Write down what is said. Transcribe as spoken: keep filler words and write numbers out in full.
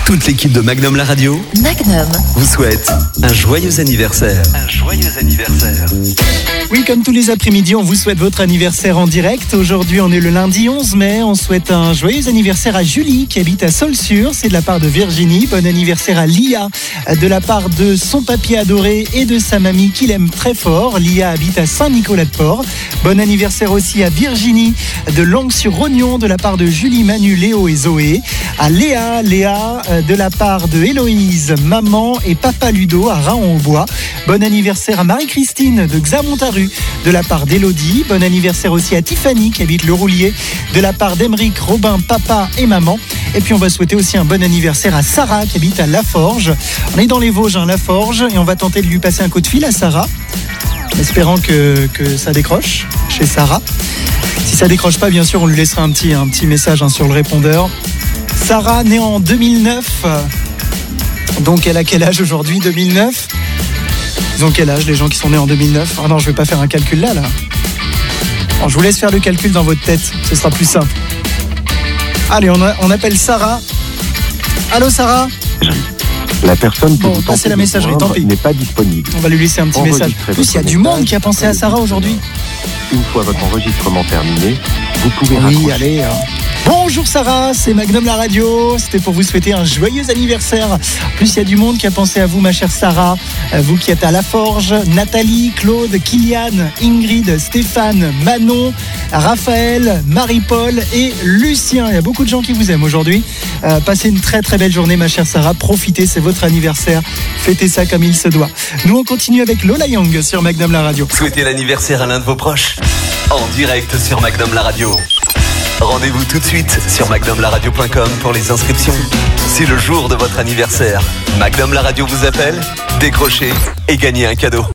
Toute l'équipe de Magnum la radio Magnum vous souhaite un joyeux anniversaire. Un joyeux anniversaire. Oui, comme tous les après-midi, on vous souhaite votre anniversaire en direct. Aujourd'hui, on est le lundi onze mai. On souhaite un joyeux anniversaire à Julie qui habite à Saulxures. C'est de la part de Virginie. Bon anniversaire à Lia de la part de son papy adoré et de sa mamie qui l'aime très fort. Lia habite à Saint-Nicolas-de-Port. Bon anniversaire aussi à Virginie de Langue-sur-Rognon de la part de Julie, Manu, Léo et Zoé. À Léa, Léa de la part de Héloïse, maman et papa Ludo à Raon-au-Bois. Bon anniversaire à Marie-Christine de Xamontaru de la part d'Élodie. Bon anniversaire aussi à Tiffany qui habite le Roulier de la part d'Emeric, Robin, papa et maman. Et puis on va souhaiter aussi un bon anniversaire à Sarah qui habite à Laforge. On est dans les Vosges, hein, Laforge, et on va tenter de lui passer un coup de fil à Sarah, espérant que, que ça décroche chez Sarah. Si ça décroche pas, bien sûr, on lui laissera un petit, un petit message hein, sur le répondeur. Sarah, née en deux mille neuf, donc elle a quel âge aujourd'hui, deux mille neuf? Ils ont quel âge les gens qui sont nés en deux mille neuf? Ah non, je vais pas faire un calcul là, là. Bon, je vous laisse faire le calcul dans votre tête, ce sera plus simple. Allez, on, a, on appelle Sarah. Allô Sarah? La personne que bon, vous passez tentez la de message, joindre tant pis. n'est pas disponible. On va lui laisser un petit message. En plus, il y a du monde qui a pensé à Sarah aujourd'hui. Une fois votre enregistrement terminé, vous pouvez Oui, raccrocher. allez. Hein. Bonjour Sarah, c'est Magnum la radio. C'était pour vous souhaiter un joyeux anniversaire. En plus, il y a du monde qui a pensé à vous, ma chère Sarah. Vous qui êtes à Laforge, Nathalie, Claude, Kylian, Ingrid, Stéphane, Manon, Raphaël, Marie-Paul et Lucien. Il y a beaucoup de gens qui vous aiment aujourd'hui. Euh, passez une très très belle journée, ma chère Sarah. Profitez, c'est votre anniversaire. Fêtez ça comme il se doit. Nous, on continue avec Lola Young sur Magnum la radio. Souhaitez l'anniversaire à l'un de vos proches en direct sur Magnum la radio. Rendez-vous tout de suite sur magnum la radio point com pour les inscriptions. C'est le jour de votre anniversaire. Magnum la radio vous appelle, décrochez et gagnez un cadeau.